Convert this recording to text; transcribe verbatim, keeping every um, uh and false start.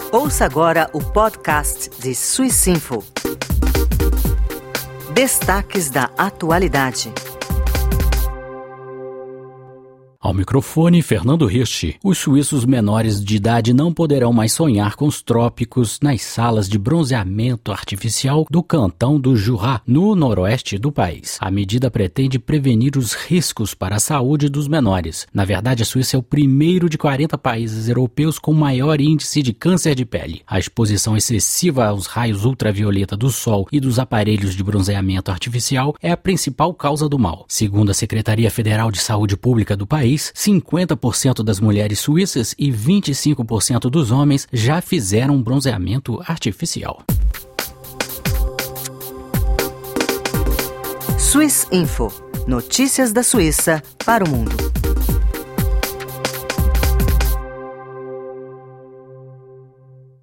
Ouça agora o podcast de Swissinfo. Destaques da atualidade. Ao microfone, Fernando Hirsch. Os suíços menores de idade não poderão mais sonhar com os trópicos nas salas de bronzeamento artificial do cantão do Jura, no noroeste do país. A medida pretende prevenir os riscos para a saúde dos menores. Na verdade, a Suíça é o primeiro de quarenta países europeus com maior índice de câncer de pele. A exposição excessiva aos raios ultravioleta do sol e dos aparelhos de bronzeamento artificial é a principal causa do mal. Segundo a Secretaria Federal de Saúde Pública do país, cinquenta por cento das mulheres suíças e vinte e cinco por cento dos homens já fizeram bronzeamento artificial. Swissinfo. Notícias da Suíça para o mundo.